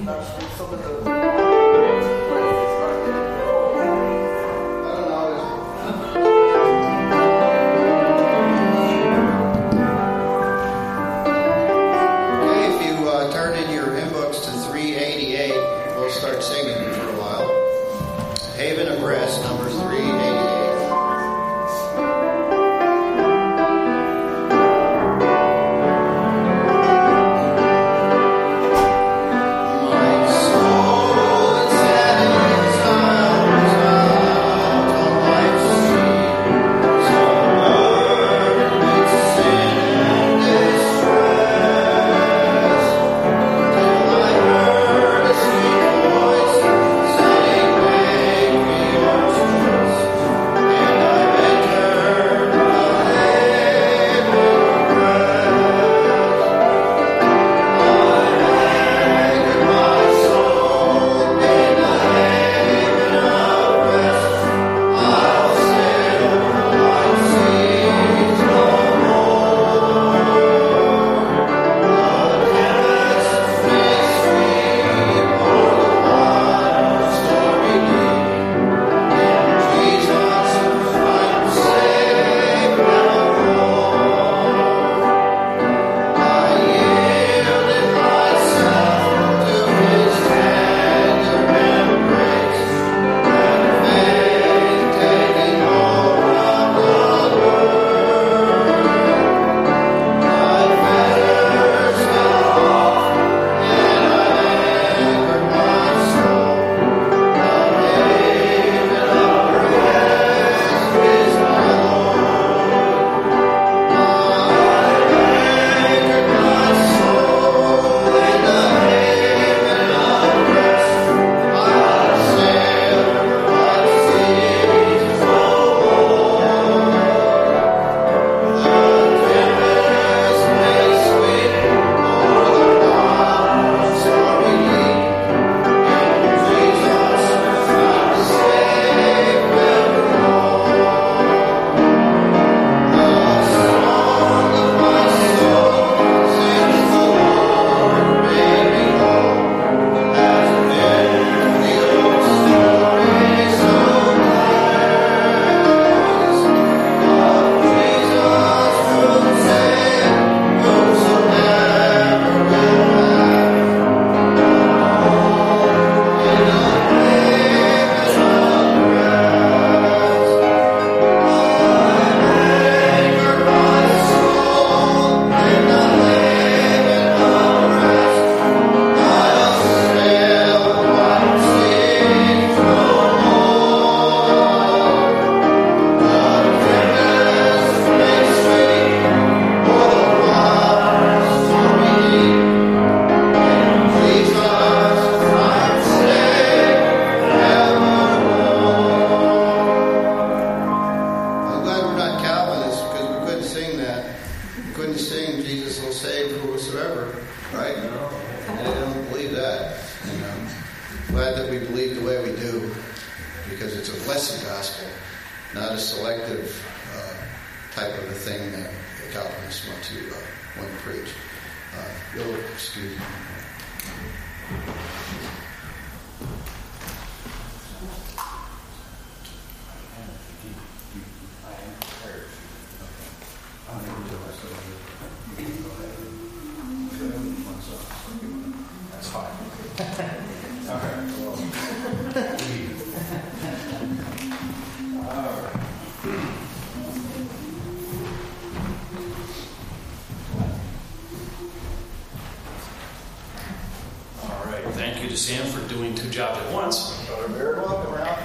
Thank you to Sam for doing two jobs at once. You're very welcome, Ralph.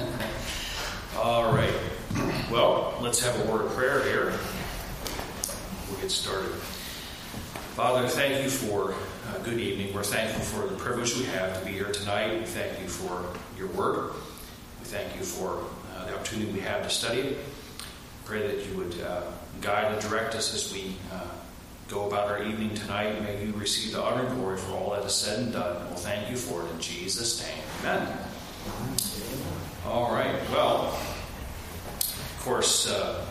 All right. Well, let's have a word of prayer here. We'll get started. Father, thank you for a good evening. We're thankful for the privilege we have to be here tonight. We thank you for your word. We thank you for the opportunity we have to study it. Pray that you would guide and direct us as we go about our evening tonight. May you receive the honor and glory for all that is said and done. And we'll thank you for it in Jesus' name. Amen. All right. Well, of course,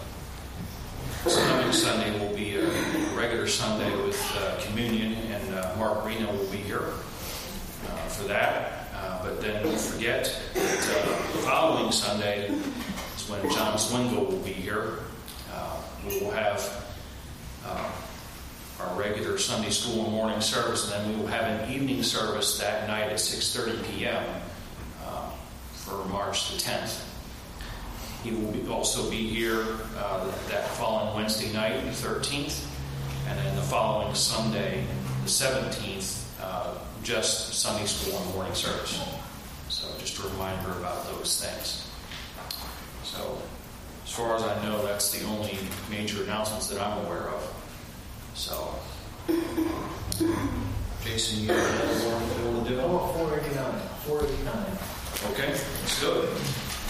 this coming Sunday will be a regular Sunday with communion, and Mark Reno will be here. for that. But then don't forget that the following Sunday is when John Swingle will be here. We will have our regular Sunday school and morning service, and then we will have an evening service that night at 6:30 p.m. For March the 10th. He will also be here that following Wednesday night, the 13th, and then the following Sunday, the 17th, just Sunday school and morning service. So just a reminder about those things. So as far as I know, that's the only major announcements that I'm aware of. So, Jason, you have another one you want to do? 489. Okay, let's do it.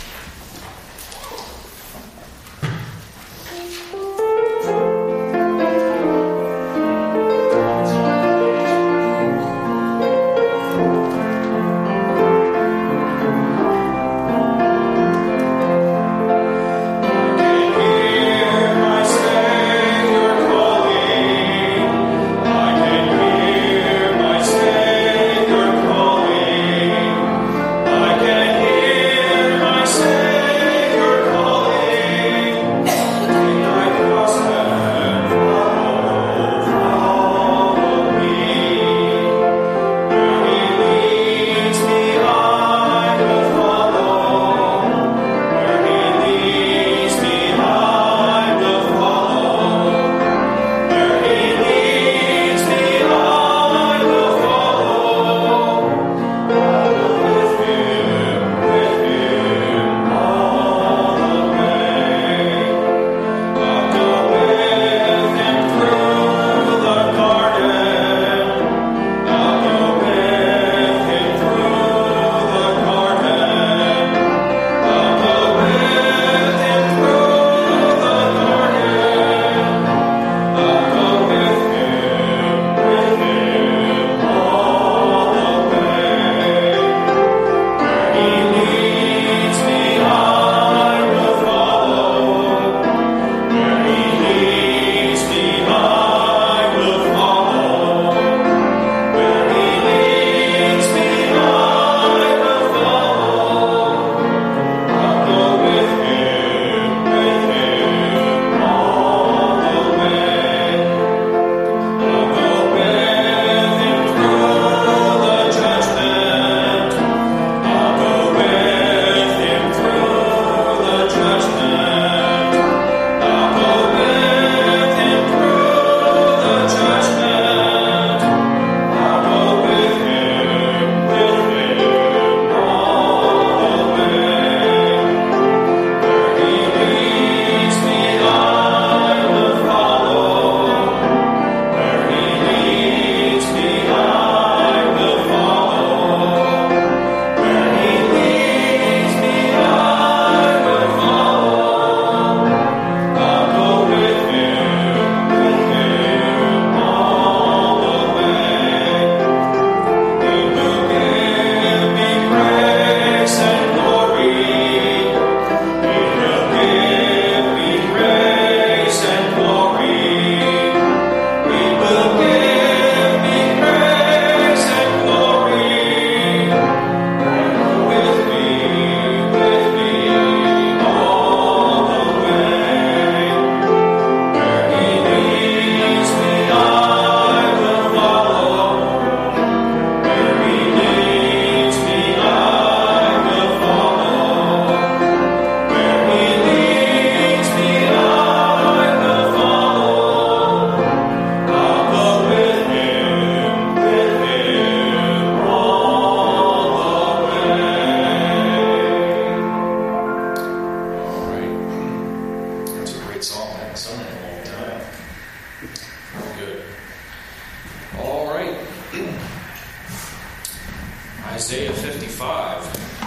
Isaiah 55.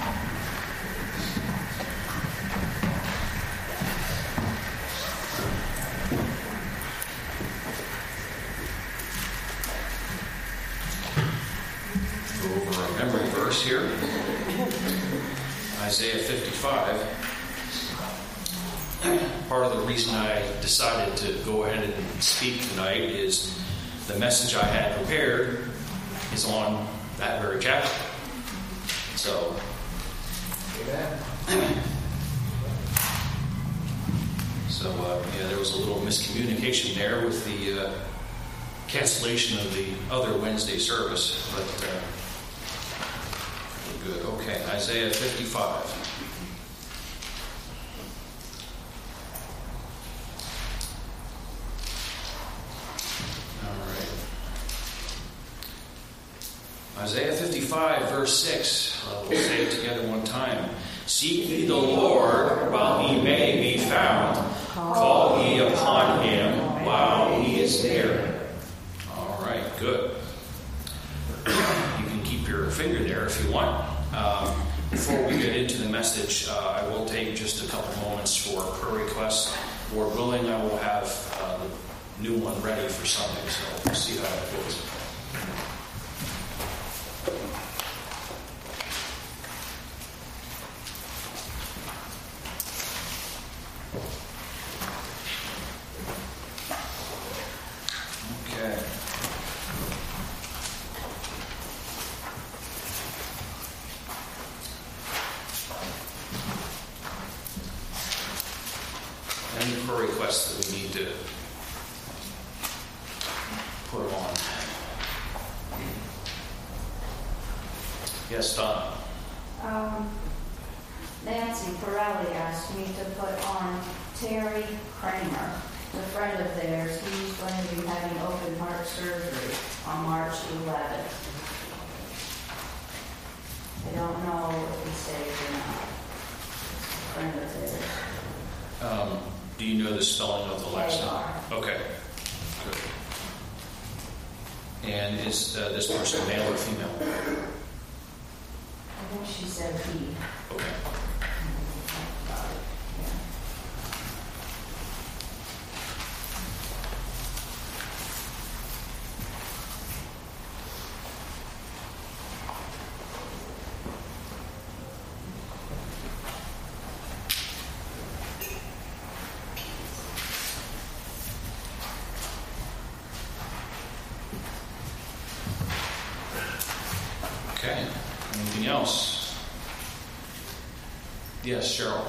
Go over a memory verse here. Isaiah 55. Part of the reason I decided to go ahead and speak tonight is the message I had prepared is on that very chapter. So, Amen. So, there was a little miscommunication there with the cancellation of the other Wednesday service, but we're good. Okay, Isaiah 55. Isaiah 55, verse 6. We'll say it together one time. Seek ye the Lord while he may be found. Call ye upon him while he is near. All right, good. You can keep your finger there if you want. Before we get into the message, I will take just a couple moments for prayer requests. Lord willing, I will have the new one ready for Sunday, so we'll see how it goes. Any prayer requests that we need to put on? Yes, Donna. Nancy Pirelli asked me to put on Terry Kramer, a friend of theirs. He's going to be having open heart surgery on March 11th. I don't know if he's safe or not. Friend of theirs. Do you know the spelling of the last name? Okay, good. And is this person male or female? I think she said he. Okay. Okay. Anything else? Yes, Cheryl.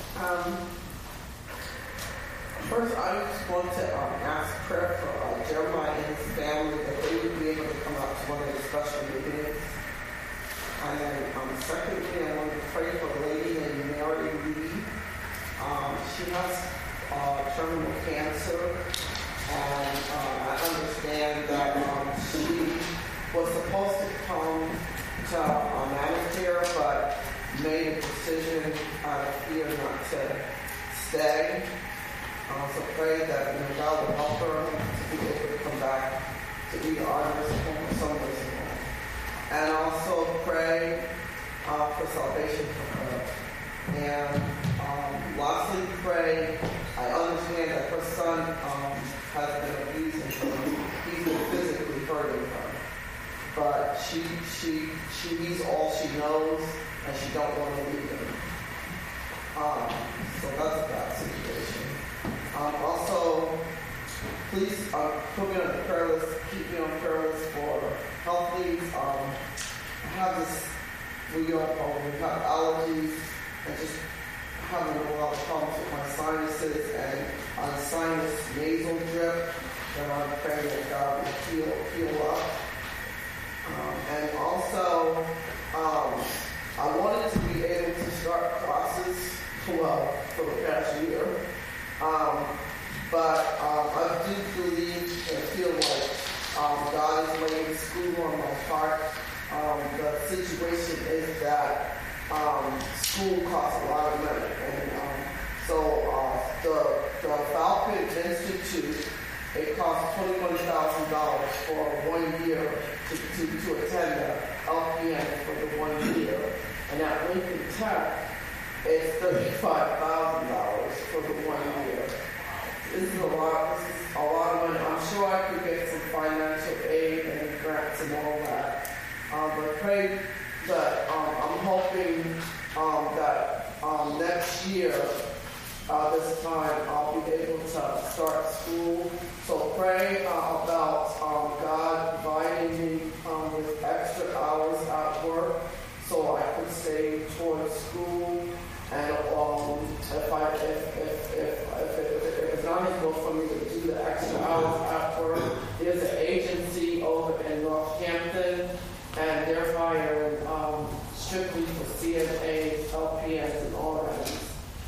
First, I just want to ask prayer for Jeremiah and his family, that they would be able to come out to one of the special meetings. And then, secondly, I want to pray for a lady named Mary Lee. She has terminal cancer, and I understand that she was supposed to come to Manatee, but made a decision out of fear not to stay. So pray that God will help her to be able to come back to either our nursing home or some nursing home. And also pray for salvation for her. And lastly, pray. I understand that her son has been abusing her. He's been physically hurting her. But she needs all she knows, and she don't want to leave him. So that's that situation. Also, please put me on the prayer list, keep me on the prayer list for health needs. I have this, we have allergies, and just having a lot of problems with my sinuses and sinus nasal drip, and I'm praying that God will heal up. And also, I wanted to be able to start classes, for the past year. But I do believe and feel like God is laying school on my heart. The situation is that school costs a lot of money. And so the Falcon Institute, it costs $21,000 for 1 year to attend the LPN for the 1 year. And at Lincoln Tech, it's $35,000 for the 1 year. This is a lot of money. I'm sure I could get some financial aid and grants and all that. But pray that I'm hoping that next year this time I'll be able to start school. So pray about God providing me with extra hours at work so I can stay towards school. And if it's not able for me to do the extra hours at work, there's an agency over in Northampton, and they're hiring strictly for CNAs, LPNs, and RNs.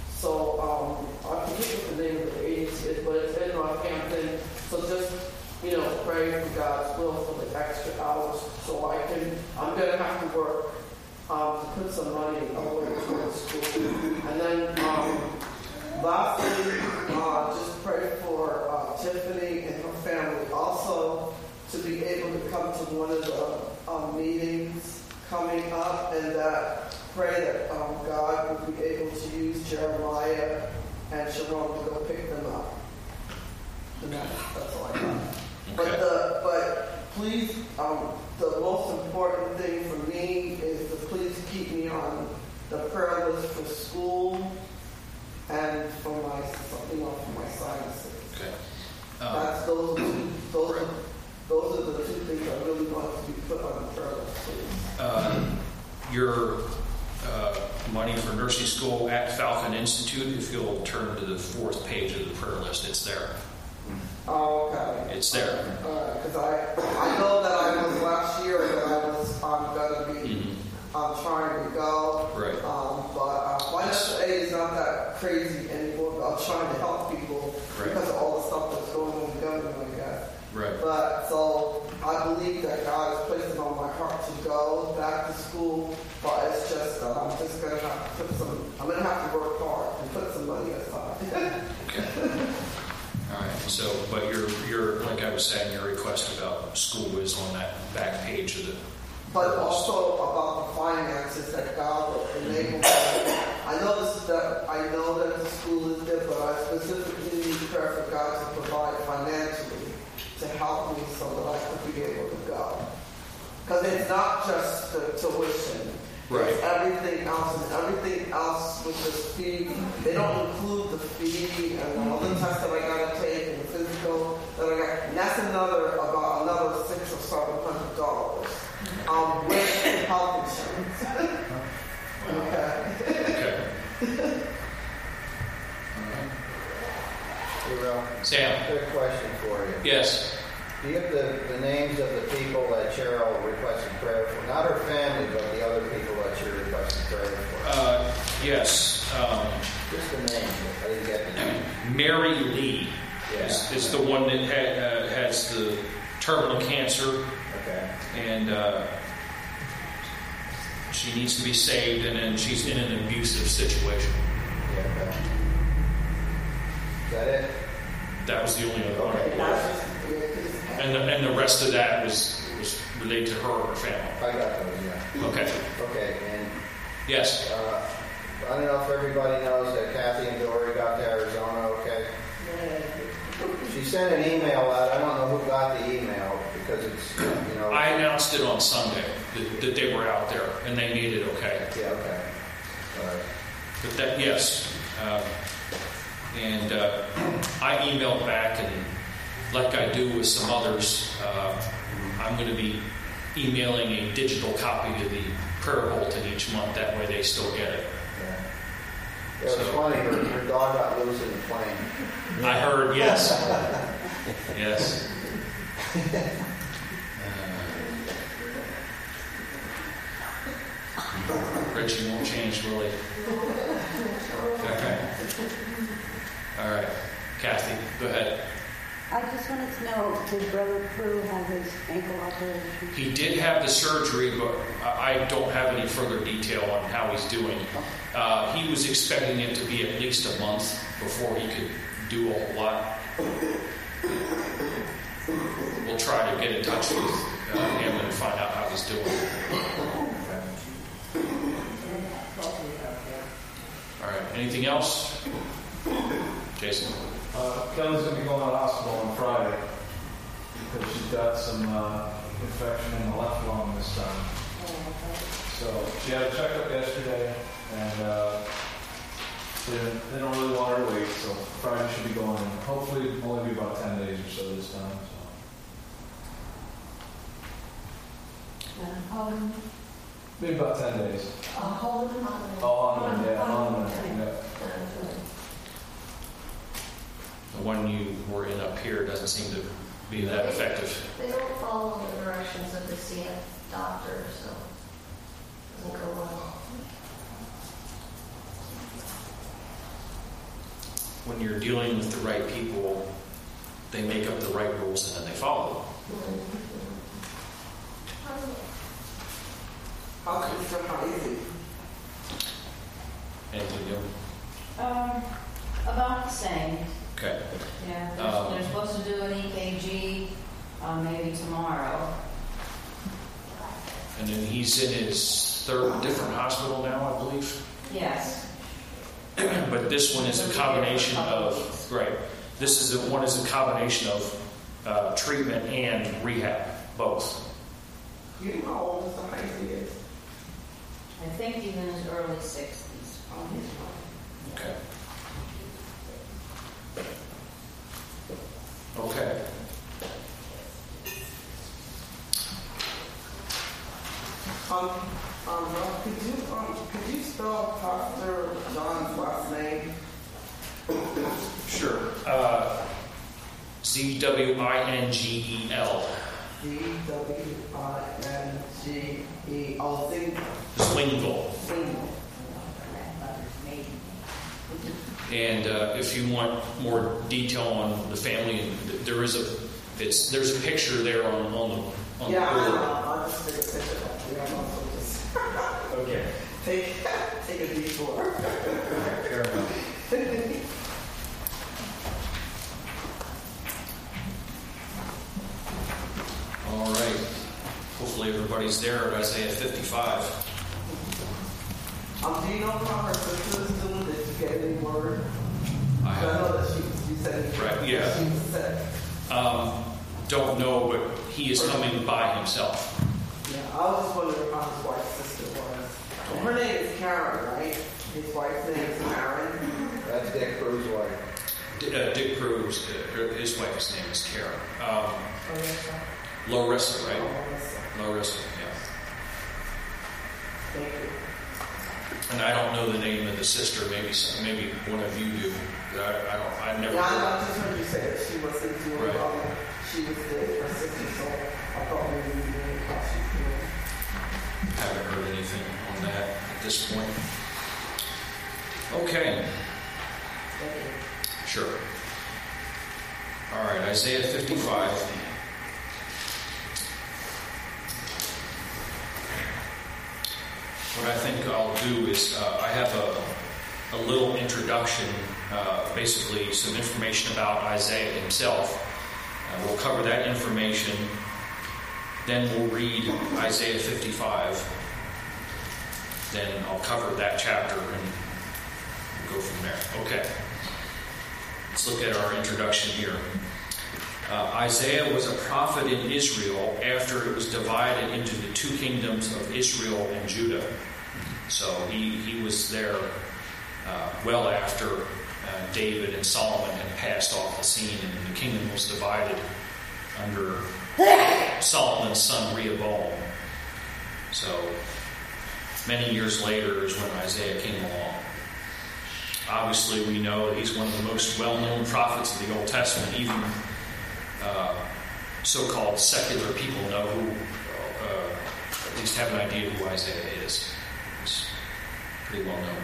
So I forget what the name of the agency is, but it's in Northampton. So just pray for God's will for the extra hours, so I'm gonna have to work to put some money away towards school. And then lastly, just pray for Tiffany and her family also to be able to come to one of the meetings coming up, and that pray that God would be able to use Jeremiah and Sharon to go pick them up. And that's all I got. Okay. But please, the most important thing for me is to please keep me on the prayer list for school and for my sinuses. Okay. Those are the two things I really want to be put on the prayer list, please. Your money for nursing school at Falcon Institute, if you'll turn to the 4th page of the prayer list, it's there. Oh, okay. It's there. Because I know that I was last year that I'm going to be trying to go. Right. But financial aid is not that crazy anymore. I'm trying to help people because of all the stuff that's going on in the government, I guess. Right. But so I believe that God has placed it on my heart to go back to school. But it's just I'm just going to have to I'm going to have to work hard and put some money aside. Okay. All right. So, but your like I was saying, your request about school is on that back page of the. But also about the finances that God will enable me. I know that the school is there, but I specifically need prayer for God to provide financially to help me so that I could be able to go. Because it's not just the tuition. Right. It's everything else, and everything else with this fee. They don't include the fee and all the tests that I got to take and the physical that I got. And that's about another $600 or $700 with health insurance. Okay. Hey, Ralph. Sam. Quick question for you. Yes. Do you have the names of the people that Cheryl requested prayer for? Not her family, but the other people that she requested prayer for. Yes. Just the names. I didn't get the name. Mary Lee is the one that has the terminal cancer. Okay. And she needs to be saved, and then she's in an abusive situation. Yeah, okay. Is that it? That was the only other one. Okay. And the rest of that was related to her or her family. I got those, yeah. Okay. Okay, and Yes. I don't know if everybody knows that Kathy and Dory got to Arizona, okay? She sent an email out. I don't know who got the email because it's, I announced it on Sunday that they were out there and they made it okay. Yeah, okay. All right. But that, yes. And I emailed back, and like I do with some others, I'm going to be emailing a digital copy to the prayer bulletin each month. That way they still get it. Yeah. It was funny. Her dog got loose in the plane. I heard, yes. Yes. Richie won't change, will he? Okay. All right. Kathy, go ahead. I just wanted to know, did Brother Prue have his ankle operation? He did have the surgery, but I don't have any further detail on how he's doing. He was expecting it to be at least a month before he could do a whole lot. We'll try to get in touch with him and find out how he's doing. All right. Anything else? Jason? Kelly's going to be going to the hospital on Friday because she's got some infection in the left lung this time. So she had a checkup yesterday, and They don't really want her to wait, so Friday should be going. Hopefully, only be about 10 days or so this time. So. Maybe about 10 days. Holden? On yeah. The one you were in up here doesn't seem to be that effective. They don't follow the directions of the CF doctor, so it doesn't go well. When you're dealing with the right people, they make up the right rules and then they follow them. How can you feel how easy? Anything new? About the same. Okay. Yeah, they're supposed to do an EKG maybe tomorrow. And then he's in his third different hospital now, I believe. Yes. But this one is a combination of, right, one is a combination of treatment and rehab, both. You know how old Mr. Heisey is? I think he's in his early 60s. Oh, he's fine. Okay. Okay. Could you spell Pastor John's last name? Sure. Zwingel. Zwingel. Zwingel. And if you want more detail on the family, there's a picture there on the board. I'll just take a picture of that. Yeah, also just Okay. take a detour. Fair enough. All right. Hopefully everybody's there at Isaiah 55. Do you know how her sister is doing? Did you get any word? I know that you said right, yeah. She was sick. Don't know, but he is coming by himself. Yeah, I was just wondering how his wife's sister was. Well, her name is Karen, right? His wife's name is Karen. That's Dick Cruz's wife. Dick Cruz, his wife's name is Karen. Larissa, right? Larissa, yeah. Thank you. And I don't know the name of the sister. Maybe one of you do. I never. Yeah, I just heard you say that she was into it. Right. She was there, her sister, so I thought maybe you knew how she feels. Haven't heard anything on that at this point. Okay. Thank you. Sure. All right, Isaiah 55. What I think I'll do is I have a little introduction, basically some information about Isaiah himself. We'll cover that information. Then we'll read Isaiah 55. Then I'll cover that chapter and we'll go from there. Okay. Let's look at our introduction here. Isaiah was a prophet in Israel after it was divided into the two kingdoms of Israel and Judah. So he was there well after David and Solomon had passed off the scene, and the kingdom was divided under Solomon's son Rehoboam. So many years later is when Isaiah came along. Obviously, we know that he's one of the most well-known prophets of the Old Testament. Even so-called secular people know who, at least have an idea who Isaiah is. He's pretty well known.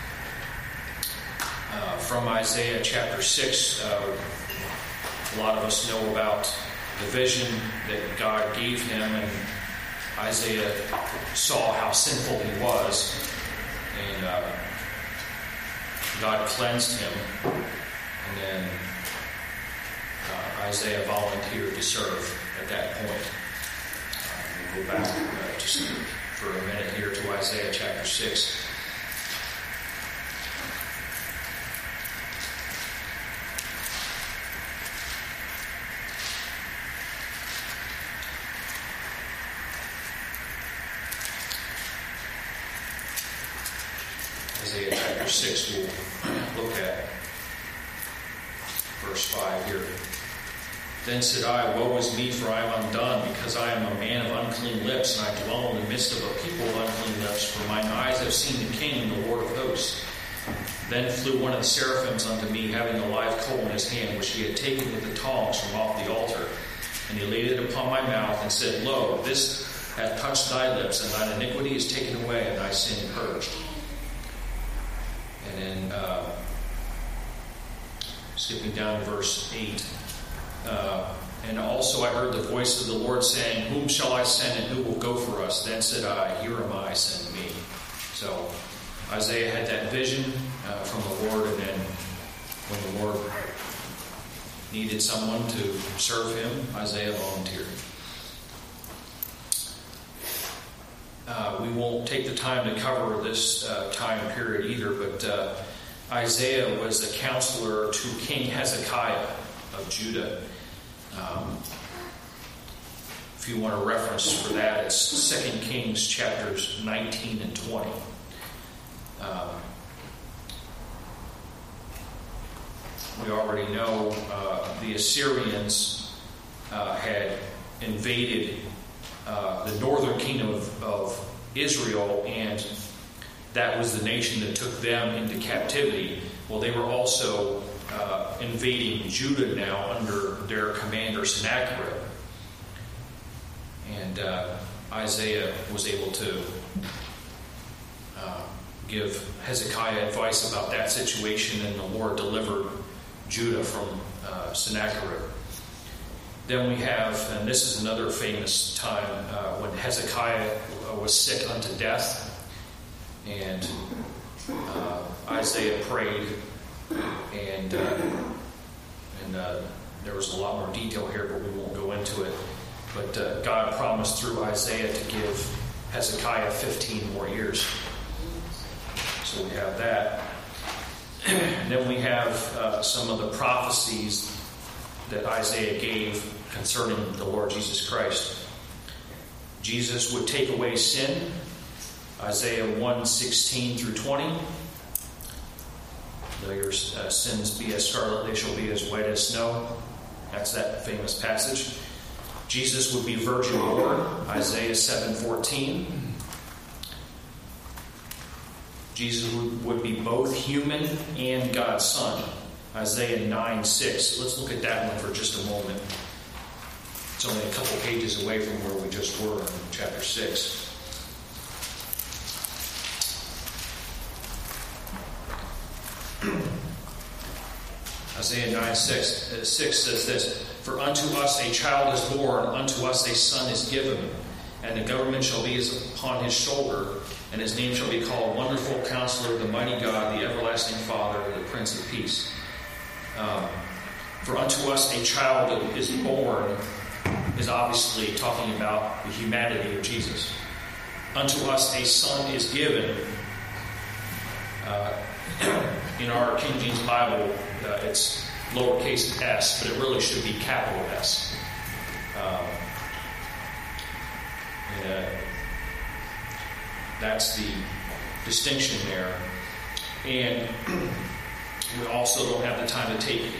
From Isaiah chapter 6, a lot of us know about the vision that God gave him, and Isaiah saw how sinful he was, and God cleansed him, and then Isaiah volunteered to serve at that point. We'll go back just for a minute here to Isaiah chapter 6. Isaiah chapter 6, we'll look at verse 5 here. Then said I, woe is me, for I am undone, because I am a man of unclean lips, and I dwell in the midst of a people of unclean lips, for mine eyes have seen the King, the Lord of hosts. Then flew one of the seraphims unto me, having a live coal in his hand, which he had taken with the tongs from off the altar. And he laid it upon my mouth, and said, Lo, this hath touched thy lips, and thine iniquity is taken away, and thy sin purged. And then, skipping down to verse 8. And also I heard the voice of the Lord saying, Whom shall I send, and who will go for us? Then said I, Here am I, send me. So Isaiah had that vision from the Lord, and then when the Lord needed someone to serve him, Isaiah volunteered. We won't take the time to cover this time period either, but Isaiah was the counselor to King Hezekiah of Judah. If you want a reference for that, it's 2 Kings chapters 19 and 20. We already know the Assyrians had invaded the northern kingdom of Israel, and that was the nation that took them into captivity. Well, they were also invading Judah now under their commander Sennacherib. And Isaiah was able to give Hezekiah advice about that situation, and the Lord delivered Judah from Sennacherib. Then we have, and this is another famous time, when Hezekiah was sick unto death, and Isaiah prayed, and there was a lot more detail here, but we won't go into it. But God promised through Isaiah to give Hezekiah 15 more years. So we have that. And then we have some of the prophecies that Isaiah gave concerning the Lord Jesus Christ. Jesus would take away sin. Isaiah 1:16 through 20. Though your sins be as scarlet, they shall be as white as snow. That's that famous passage. Jesus would be virgin born. Isaiah 7:14. Jesus would be both human and God's Son. Isaiah 9:6. Let's look at that one for just a moment. It's only a couple pages away from where we just were in chapter 6. Isaiah 9:6 says this, For unto us a child is born, unto us a son is given, and the government shall be upon his shoulder, and his name shall be called Wonderful Counselor, the Mighty God, the Everlasting Father, the Prince of Peace. For unto us a child is born is obviously talking about the humanity of Jesus. Unto us a son is given. In our King James Bible, it's lowercase s, but it really should be capital S. That's the distinction there. And we also don't have the time to take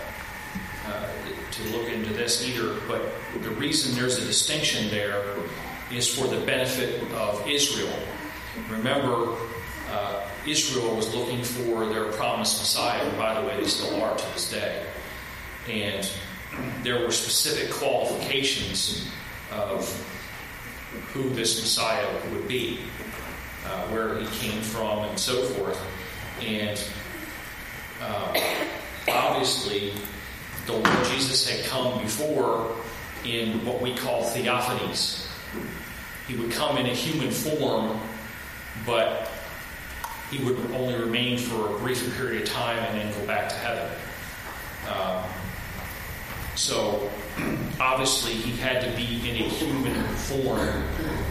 to look into this either, but the reason there's a distinction there is for the benefit of Israel. Remember, Israel was looking for their promised Messiah, and by the way, they still are to this day. And there were specific qualifications of who this Messiah would be, where he came from, and so forth. And obviously, the Lord Jesus had come before in what we call theophanies. He would come in a human form, but he would only remain for a brief period of time and then go back to heaven. So, obviously, he had to be in a human form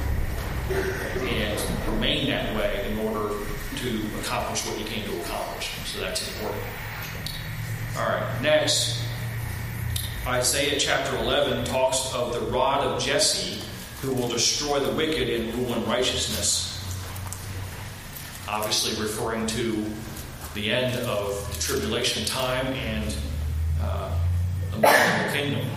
and remain that way in order to accomplish what he came to accomplish. So that's important. All right, next, Isaiah chapter 11 talks of the rod of Jesse who will destroy the wicked and rule in righteousness. Obviously referring to the end of the tribulation time and the millennial kingdom.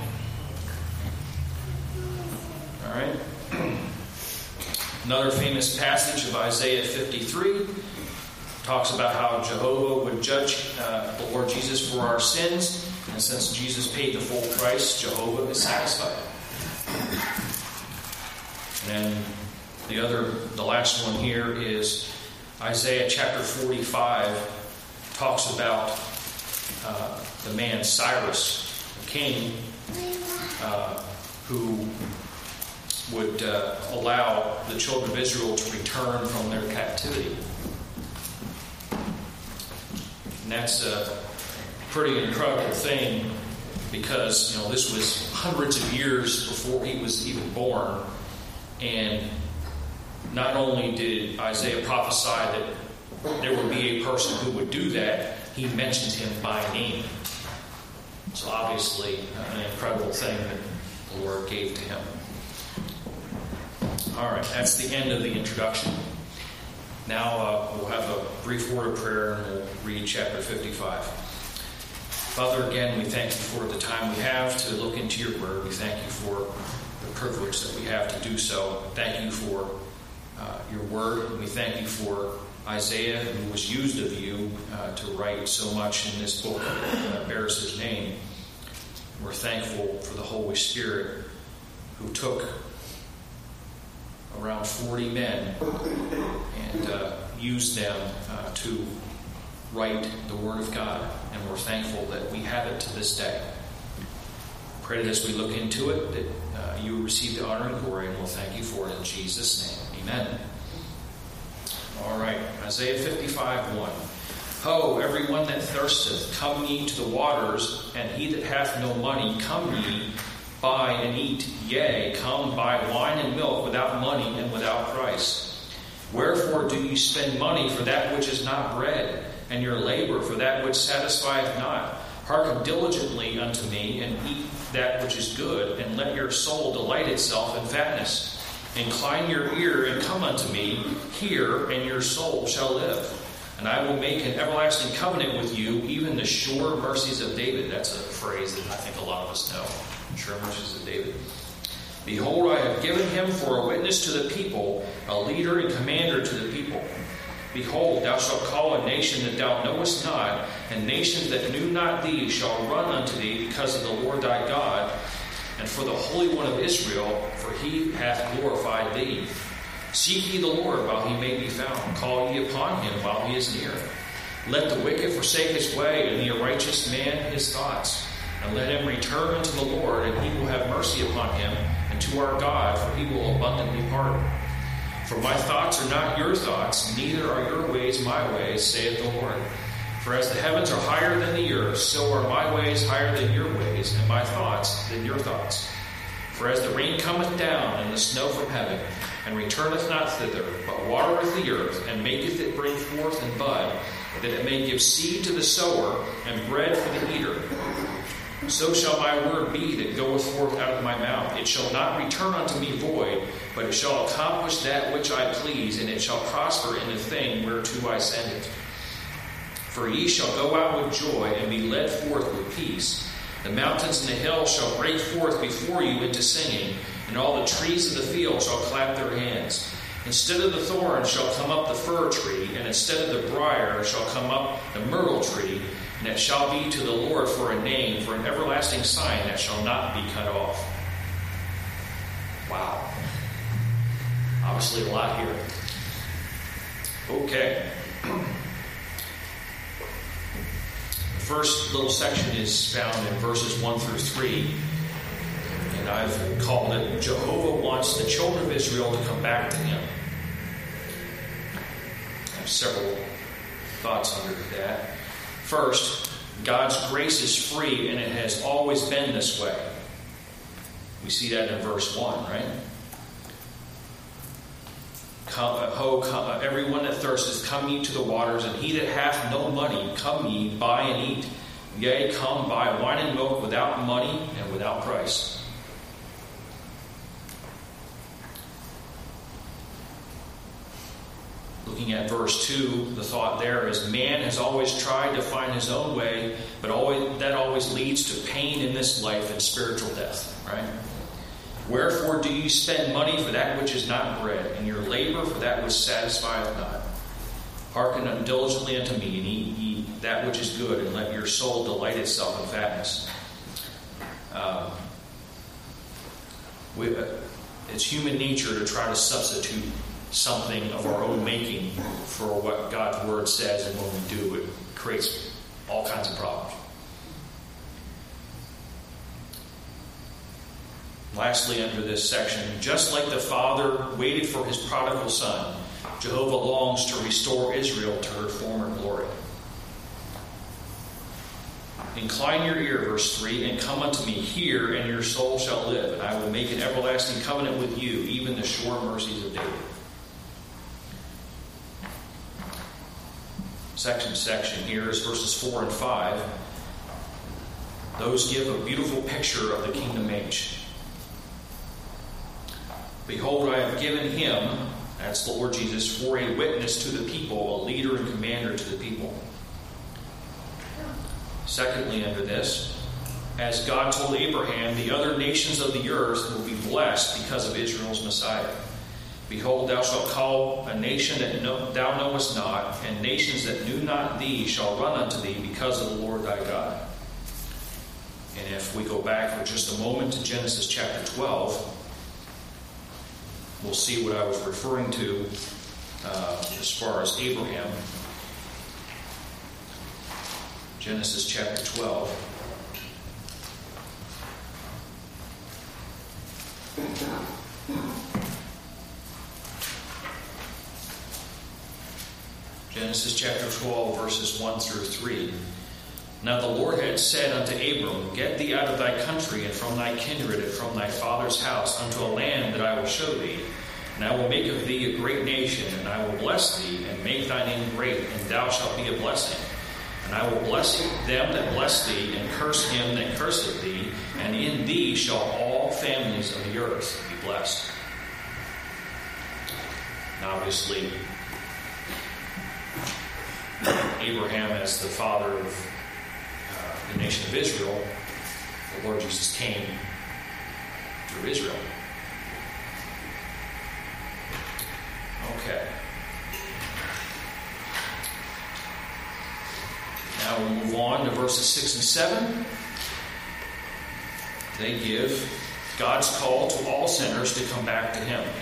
All right. Another famous passage of Isaiah 53 talks about how Jehovah would judge the Lord Jesus for our sins. And since Jesus paid the full price, Jehovah is satisfied. And the last one here is Isaiah chapter 45 talks about the man Cyrus, the king, who would allow the children of Israel to return from their captivity. And that's a pretty incredible thing because, this was hundreds of years before he was even born. And not only did Isaiah prophesy that there would be a person who would do that, he mentioned him by name. So obviously an incredible thing that the Lord gave to him. All right, that's the end of the introduction. Now we'll have a brief word of prayer and we'll read chapter 55. Father, again, we thank you for the time we have to look into your word. We thank you for the privilege that we have to do so. Thank you for your word. We thank you for Isaiah, who was used of you to write so much in this book that bears his name. We're thankful for the Holy Spirit who took around 40 men and used them to write the Word of God. And we're thankful that we have it to this day. Pray that as we look into it, that you will receive the honor and glory, and we'll thank you for it in Jesus' name. Amen. All right, Isaiah 55:1. Ho, everyone that thirsteth, come ye to the waters, and he that hath no money, come ye, buy and eat. Yea, come buy wine and milk without money and without price. Wherefore do ye spend money for that which is not bread, and your labor for that which satisfieth not? Hearken diligently unto me, and eat that which is good, and let your soul delight itself in fatness. Incline your ear and come unto me, hear, and your soul shall live. And I will make an everlasting covenant with you, even the sure mercies of David. That's a phrase that I think a lot of us know. Sure mercies of David. Behold, I have given him for a witness to the people, a leader and commander to the people. Behold, thou shalt call a nation that thou knowest not, and nations that knew not thee shall run unto thee because of the Lord thy God, and for the Holy One of Israel, for he hath glorified thee. Seek ye the Lord while he may be found. Call ye upon him while he is near. Let the wicked forsake his way, and the unrighteous man his thoughts. And let him return unto the Lord, and he will have mercy upon him, and to our God, for he will abundantly pardon. For my thoughts are not your thoughts, neither are your ways my ways, saith the Lord. For as the heavens are higher than the earth, so are my ways higher than your ways, and my thoughts than your thoughts. For as the rain cometh down, and the snow from heaven, and returneth not thither, but watereth the earth, and maketh it bring forth and bud, that it may give seed to the sower, and bread for the eater. So shall my word be that goeth forth out of my mouth. It shall not return unto me void, but it shall accomplish that which I please, and it shall prosper in the thing whereto I send it. For ye shall go out with joy, and be led forth with peace. The mountains and the hills shall break forth before you into singing, and all the trees of the field shall clap their hands. Instead of the thorn shall come up the fir tree, and instead of the briar shall come up the myrtle tree, and it shall be to the Lord for a name, for an everlasting sign that shall not be cut off. Wow. Obviously a lot here. Okay. The first little section is found in verses 1 through 3. And I've called it, Jehovah wants the children of Israel to come back to him. I have several thoughts under that. First, God's grace is free, and it has always been this way. We see that in verse 1, right? Everyone that thirsteth, come ye to the waters, and he that hath no money, come ye, buy and eat. Yea, come, buy wine and milk without money and without price. Looking at verse 2, the thought there is man has always tried to find his own way, but that always leads to pain in this life and spiritual death, right? Wherefore do you spend money for that which is not bread, and your labor for that which satisfieth not? Hearken diligently unto me, and eat ye that which is good, and let your soul delight itself in fatness. It's human nature to try to substitute something of our own making for what God's Word says, and when we do, it creates all kinds of problems. Lastly, under this section, just like the Father waited for his prodigal son, Jehovah longs to restore Israel to her former glory. Incline your ear, verse 3, and come unto me, hear, and your soul shall live, and I will make an everlasting covenant with you, even the sure mercies of David. Section here is verses 4 and 5. Those give a beautiful picture of the kingdom age. Behold, I have given him, that's the Lord Jesus, for a witness to the people, a leader and commander to the people. Secondly, under this, as God told Abraham, the other nations of the earth will be blessed because of Israel's Messiah. Behold, thou shalt call a nation that thou knowest not, and nations that knew not thee shall run unto thee because of the Lord thy God. And if we go back for just a moment to Genesis chapter 12, we'll see what I was referring to as far as Abraham. Genesis chapter 12. Genesis chapter 12, verses 1 through 3. Now the Lord had said unto Abram, Get thee out of thy country, and from thy kindred, and from thy father's house, unto a land that I will show thee. And I will make of thee a great nation, and I will bless thee, and make thy name great, and thou shalt be a blessing. And I will bless them that bless thee, and curse him that curseth thee, and in thee shall all families of the earth be blessed. And obviously, Abraham, as the father of the nation of Israel, the Lord Jesus came through Israel. Okay. Now we'll move on to verses 6 and 7. They give God's call to all sinners to come back to Him.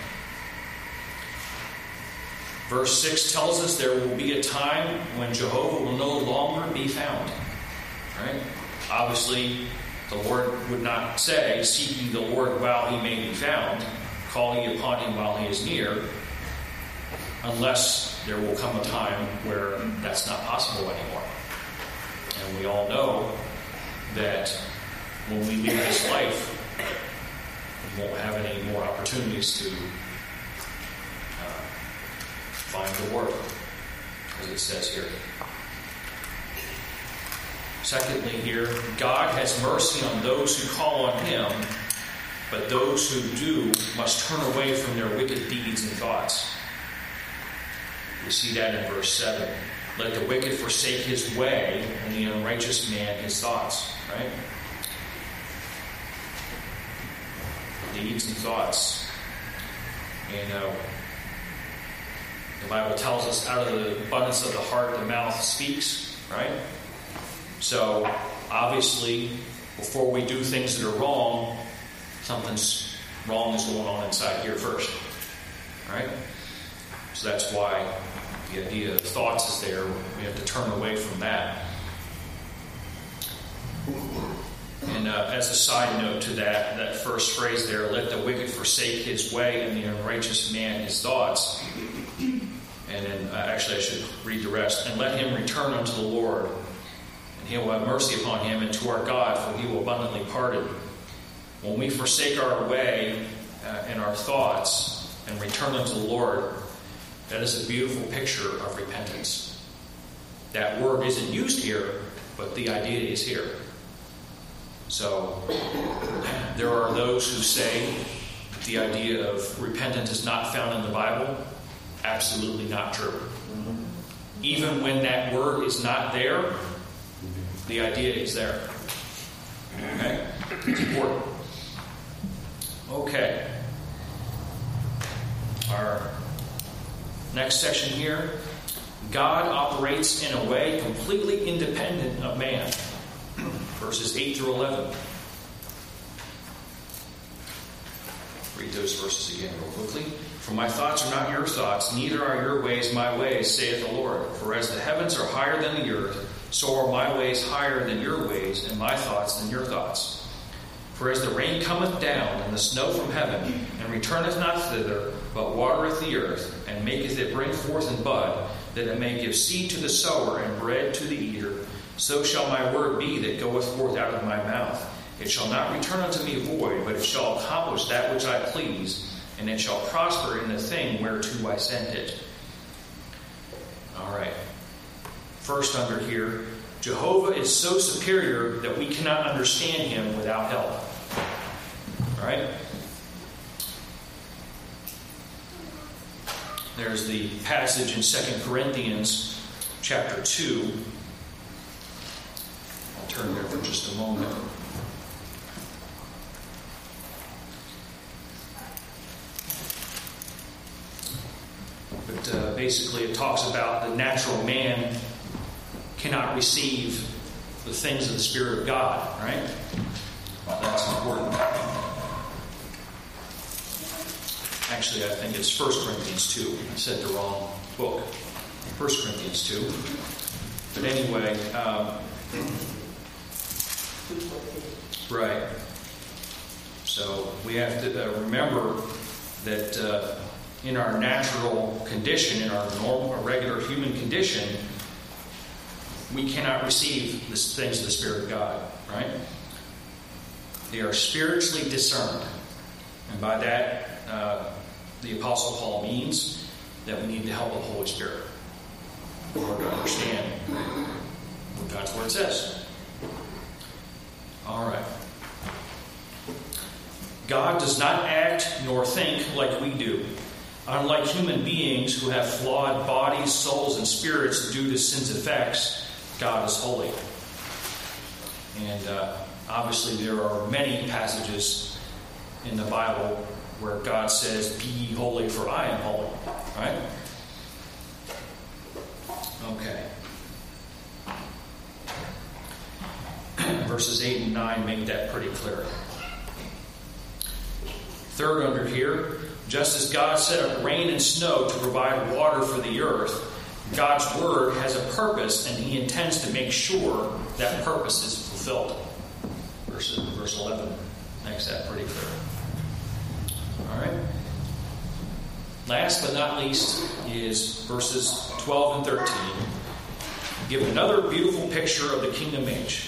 Verse 6 tells us there will be a time when Jehovah will no longer be found. Right? Obviously, the Lord would not say, Seek ye the Lord while He may be found, call ye upon Him while He is near, unless there will come a time where that's not possible anymore. And we all know that when we leave this life, we won't have any more opportunities to find the Word, as it says here. Secondly here, God has mercy on those who call on Him, but those who do must turn away from their wicked deeds and thoughts. We see that in verse 7. Let the wicked forsake his way, and the unrighteous man his thoughts. Right? Deeds and thoughts. And the Bible tells us, out of the abundance of the heart, the mouth speaks. Right? So, obviously, before we do things that are wrong, something's wrong is going on inside here first. Right? So that's why the idea of thoughts is there. We have to turn away from that. And as a side note to that first phrase there, let the wicked forsake his way and the unrighteous man his thoughts. And then, actually I should read the rest. And let him return unto the Lord, and He will have mercy upon him, and to our God, for He will abundantly pardon. When we forsake our way and our thoughts and return unto the Lord, that is a beautiful picture of repentance. That word isn't used here, but the idea is here. So, there are those who say the idea of repentance is not found in the Bible. Absolutely not true. Even when that word is not there, the idea is there. Okay? It's important. Okay. Our next section here. God operates in a way completely independent of man. Verses 8 through 11. Read those verses again real quickly. For my thoughts are not your thoughts, neither are your ways my ways, saith the Lord. For as the heavens are higher than the earth, so are my ways higher than your ways, and my thoughts than your thoughts. For as the rain cometh down, and the snow from heaven, and returneth not thither, but watereth the earth, and maketh it bring forth and bud, that it may give seed to the sower, and bread to the eater, so shall my word be that goeth forth out of my mouth. It shall not return unto me void, but it shall accomplish that which I please, and it shall prosper in the thing whereto I sent it. All right. First under here, Jehovah is so superior that we cannot understand him without help. All right? There's the passage in 2 Corinthians chapter 2. I'll turn there for just a moment. But basically it talks about the natural man cannot receive the things of the Spirit of God, right? That's important. Actually, I think it's 1 Corinthians 2. I said the wrong book. 1 Corinthians 2. But anyway, right. So we have to remember that in our natural condition, in our normal, regular human condition, we cannot receive the things of the Spirit of God, right? They are spiritually discerned. And by that, the Apostle Paul means that we need the help of the Holy Spirit in order to understand what God's Word says. All right. God does not act nor think like we do. Unlike human beings who have flawed bodies, souls, and spirits due to sin's effects, God is holy. And obviously there are many passages in the Bible where God says, "Be ye holy, for I am holy." Right? Okay. Verses 8 and 9 make that pretty clear. Third under here, just as God set up rain and snow to provide water for the earth, God's Word has a purpose, and He intends to make sure that purpose is fulfilled. Verse 11 makes that pretty clear. All right. Last but not least is verses 12 and 13. Give another beautiful picture of the kingdom age.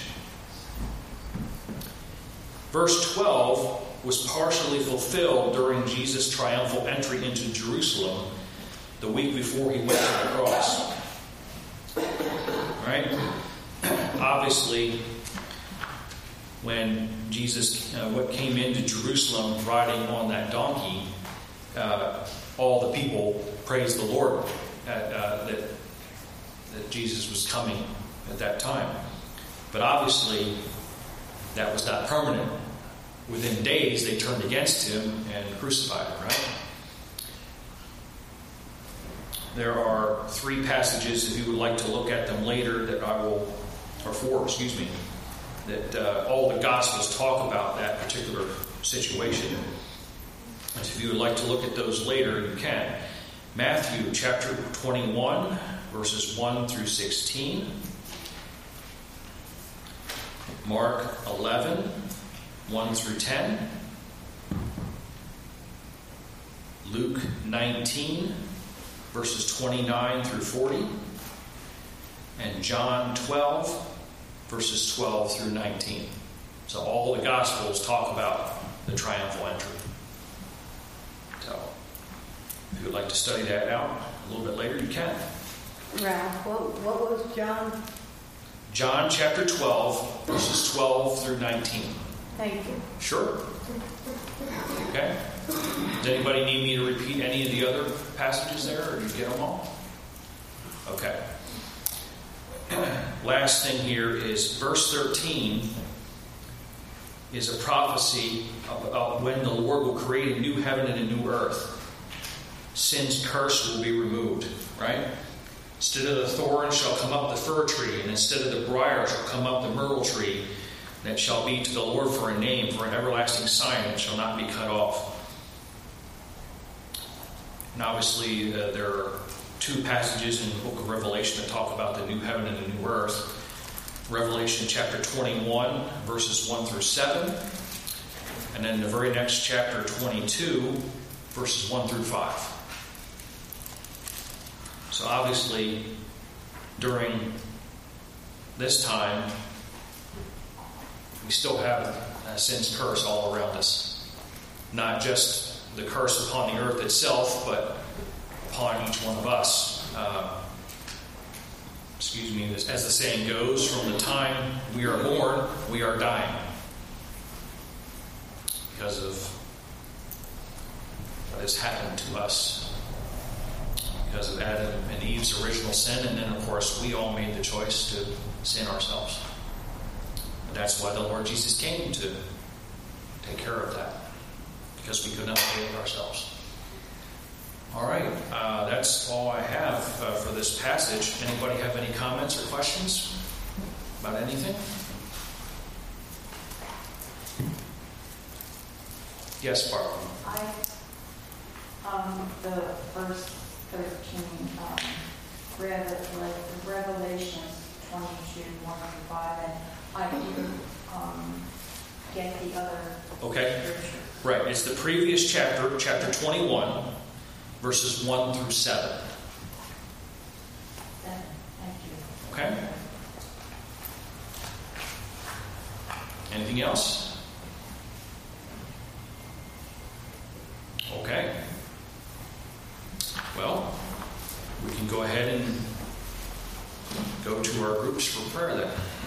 Verse 12 was partially fulfilled during Jesus' triumphal entry into Jerusalem the week before he went to the cross. Right? Obviously, when Jesus came into Jerusalem riding on that donkey, all the people praised the Lord that Jesus was coming at that time. But obviously, that was not permanent. Within days, they turned against him and crucified him, right? There are 3 passages, if you would like to look at them later, that or 4, that all the Gospels talk about that particular situation. And if you would like to look at those later, you can. Matthew chapter 21, verses 1 through 16. Mark 11, 1 through 10. Luke 19, verses 29 through 40. And John 12, verses 12 through 19. So all the Gospels talk about the triumphal entry. So if you would like to study that out a little bit later, you can. Ralph, what was John? John chapter 12, verses 12 through 19. Thank you. Sure. Okay. Does anybody need me to repeat any of the other passages there, or did you get them all? Okay. Last thing here is verse 13 is a prophecy about when the Lord will create a new heaven and a new earth. Sin's curse will be removed, right? Instead of the thorn shall come up the fir tree, and instead of the briar shall come up the myrtle tree. And it shall be to the Lord for a name, for an everlasting sign that shall not be cut off. And obviously, there are two passages in the book of Revelation that talk about the new heaven and the new earth. Revelation chapter 21, verses 1 through 7. And then the very next chapter, 22, verses 1 through 5. So obviously, during this time, we still have sin's curse all around us. Not just the curse upon the earth itself, but upon each one of us. As the saying goes, from the time we are born, we are dying. Because of what has happened to us. Because of Adam and Eve's original sin, and then of course we all made the choice to sin ourselves. And that's why the Lord Jesus came, to take care of that. Because we could not pay it ourselves. All right, that's all I have for this passage. Anybody have any comments or questions about anything? Yes, Barbara. The verse 13, Revelation 22, 1 through 5, and I didn't get the other scripture. Right, it's the previous chapter, chapter 21, verses 1 through 7. Thank you. Okay? Anything else? Okay. Well, we can go ahead and go to our groups for prayer then.